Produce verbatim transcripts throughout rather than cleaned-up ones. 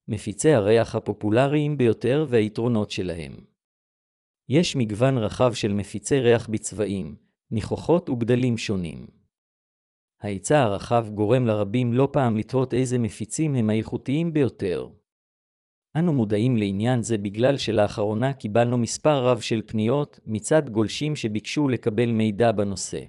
מפיצי הריח הפופולריים ביותר והיתרונות שלהם. יש מגוון רחב של מפיצי ריח בצבעים, ניחוחות וגדלים שונים. ההיצע הרחב גורם לרבים לא פעם לתהות איזה מפיצים הם האיכותיים ביותר. אנו מודעים לעניין זה בגלל שלאחרונה קיבלנו מספר רב של פניות מצד גולשים שביקשו לקבל מידע בנושא.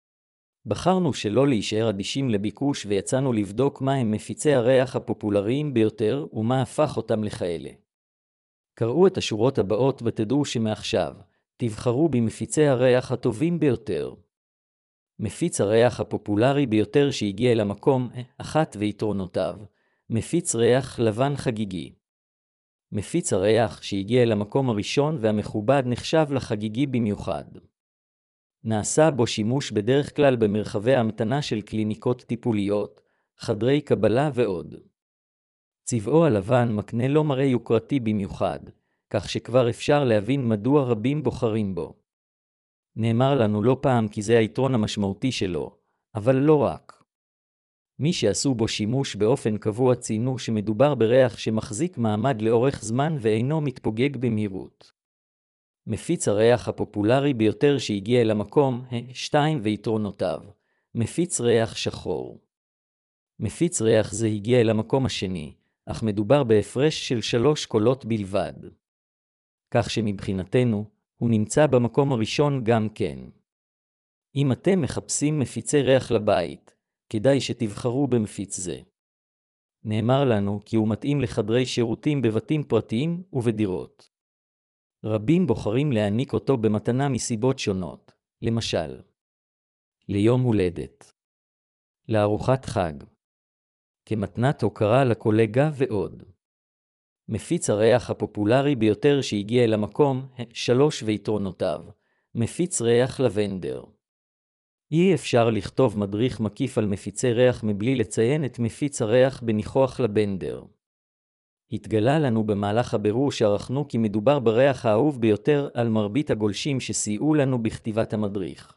בחרנו שלא להישאר אדישים לביקוש ויצאנו לבדוק מה הם מפיצי הריח הפופולריים ביותר ומה הפך אותם לכאלה. קראו את השורות הבאות ותדעו שמעכשיו תבחרו במפיצי הריח הטובים ביותר. מפיץ הריח הפופולרי ביותר שהגיע אל המקום אחת ויתרונותיו, מפיץ ריח לבן חגיגי. מפיץ הריח שהגיע אל המקום הראשון והמכובד נחשב לחגיגי במיוחד. נעשה בו שימוש בדרך כלל במרחבי המתנה של קליניקות טיפוליות, חדרי קבלה ועוד. צבעו הלבן מקנה לו מראה יוקרתי במיוחד, כך שכבר אפשר להבין מדוע רבים בוחרים בו. נאמר לנו לא פעם כי זה היתרון המשמעותי שלו, אבל לא רק. מי שעשו בו שימוש באופן קבוע ציינו שמדובר בריח שמחזיק מעמד לאורך זמן ואינו מתפוגג במהירות. מפיץ הריח הפופולרי ביותר שהגיע אל המקום, שתיים ויתרונותיו, מפיץ ריח שחור. מפיץ ריח זה הגיע אל המקום השני, אך מדובר בהפרש של שלוש קולות בלבד. כך שמבחינתנו, הוא נמצא במקום הראשון גם כן. אם אתם מחפשים מפיצי ריח לבית, כדאי שתבחרו במפיץ זה. נאמר לנו כי הוא מתאים לחדרי שירותים בבתים פרטיים ובדירות. רבים בוחרים להעניק אותו במתנה מסיבות שונות, למשל, ליום הולדת, לארוחת חג, כמתנת הוקרה לקולגה ועוד. מפיץ הריח הפופולרי ביותר שהגיע אל המקום, שלוש ויתרונותיו, מפיץ ריח לבנדר. אי אפשר לכתוב מדריך מקיף על מפיצי ריח מבלי לציין את מפיץ הריח בניחוח לבנדר. התגלה לנו במהלך הבירור שערכנו כי מדובר בריח האהוב ביותר על מרבית הגולשים שסייעו לנו בכתיבת המדריך.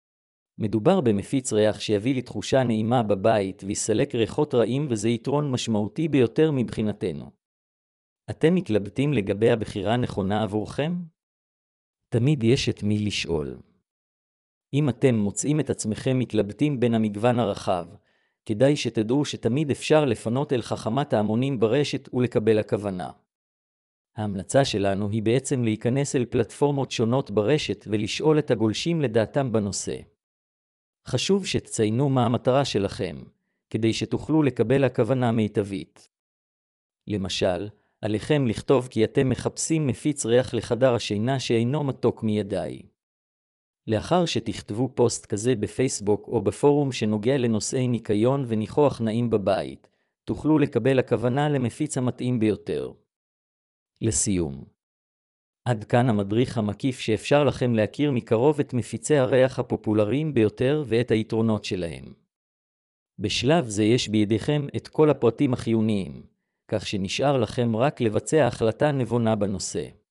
מדובר במפיץ ריח שיביא לתחושה נעימה בבית ויסלק ריחות רעים וזה יתרון משמעותי ביותר מבחינתנו. אתם מתלבטים לגבי הבחירה נכונה עבורכם? תמיד יש את מי לשאול. אם אתם מוצאים את עצמכם מתלבטים בין המגוון הרחב, כדאי שתדעו שתמיד אפשר לפנות אל חכמת ההמונים ברשת ולקבל הכוונה. ההמלצה שלנו היא בעצם להיכנס אל פלטפורמות שונות ברשת ולשאול את הגולשים לדעתם בנושא. חשוב שתציינו מה המטרה שלכם, כדי שתוכלו לקבל הכוונה מיטבית. למשל, עליכם לכתוב כי אתם מחפשים מפיץ ריח לחדר השינה שאינו מתוק מידי. לאחר שתכתבו פוסט כזה בפייסבוק או בפורום שנוגע לנושאי ניקיון וניחוח נעים בבית, תוכלו לקבל הכוונה למפיץ המתאים ביותר. לסיום, עד כאן המדריך המקיף שאפשר לכם להכיר מקרוב את מפיצי הריח הפופולריים ביותר ואת היתרונות שלהם. בשלב זה יש בידיכם את כל הפרטים החיוניים, כך שנשאר לכם רק לבצע החלטה נבונה בנושא.